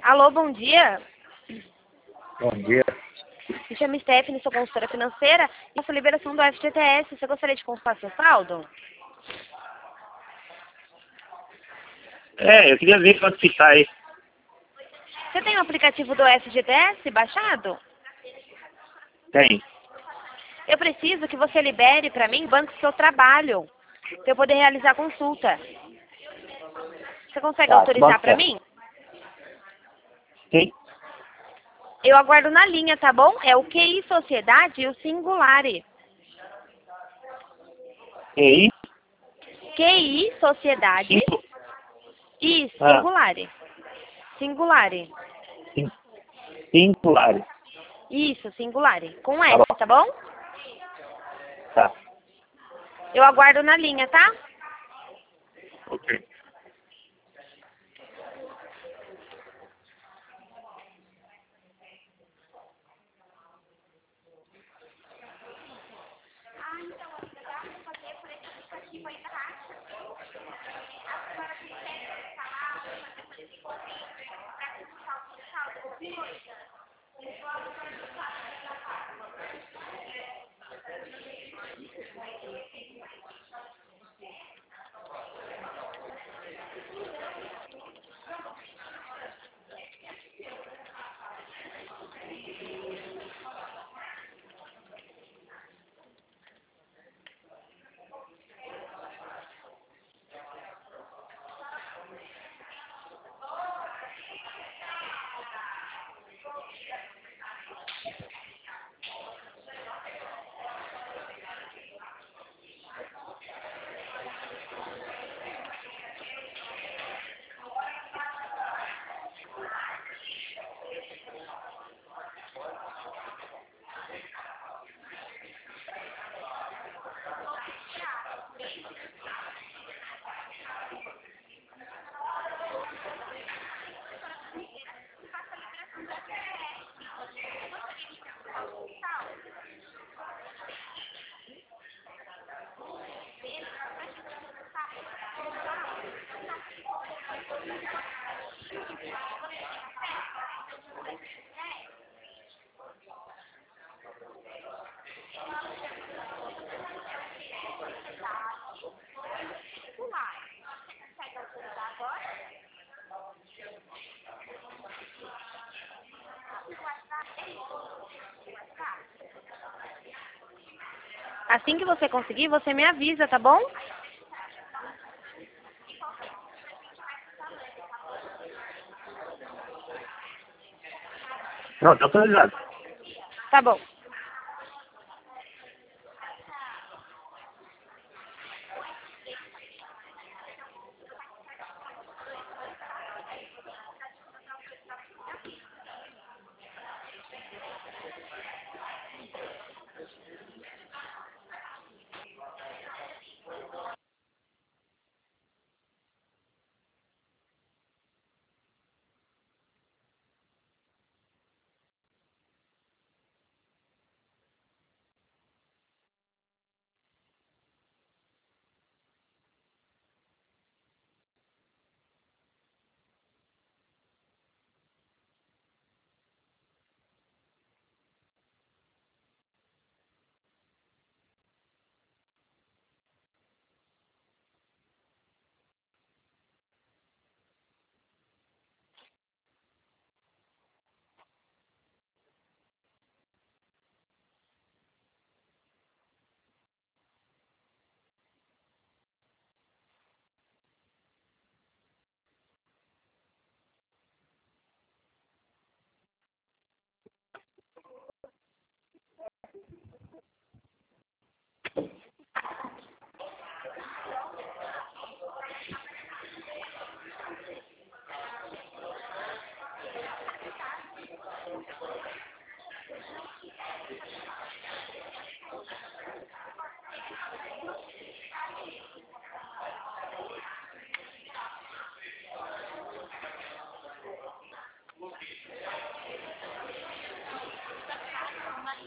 Alô, bom dia. Bom dia. Me chamo Stephanie, sou consultora financeira. Nossa liberação do FGTS, você gostaria de consultar seu saldo? Eu queria ver quanto que tá aí. Você tem o aplicativo do FGTS baixado? Tem. Eu preciso que você libere para mim o banco que eu trabalho, para eu poder realizar a consulta. Você consegue Tá, que autorizar banco que para é? mim? Sim. Eu aguardo na linha, tá bom? É o QI Sociedade e o Singulare. EI? QI Sociedade 5? e Ah, Singulare. Singulare. 5 lares. Isso, Singulare. Com Tá S, bom. tá bom? Tá. Eu aguardo na linha, tá? Ok. Assim que você conseguir, você me avisa, tá bom? Não, tá autorizado. Tá bom.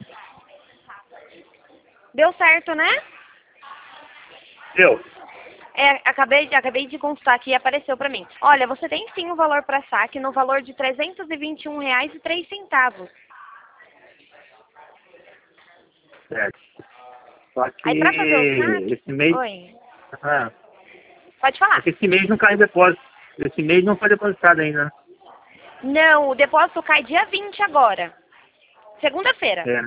Deu certo, né? Deu. Acabei de consultar aqui e apareceu pra mim. Olha, você tem sim um valor para saque no valor de R$ 321,03. Certo. Só que Aí pra fazer o saque... esse mês. Oi. Ah, Pode falar. é que esse mês não cai depósito. Esse mês não foi depositado ainda, né? Não, o depósito cai dia 20 agora. Segunda-feira. É.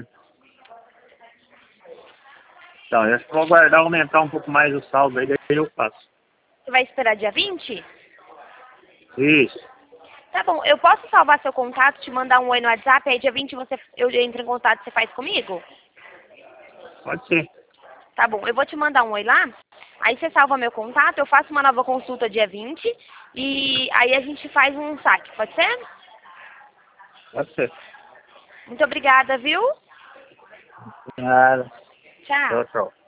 Então, eu acho que vou aguardar aumentar um pouco mais o saldo aí, daí eu faço. Você vai esperar dia 20? Isso. Tá bom, eu posso salvar seu contato, te mandar um oi no WhatsApp, aí dia 20 eu entro em contato e você faz comigo? Pode ser. Tá bom, eu vou te mandar um oi lá, aí você salva meu contato, eu faço uma nova consulta dia 20 e aí a gente faz um saque, pode ser? Pode ser. Muito obrigada, viu? Nada. Tchau. Tchau, tchau.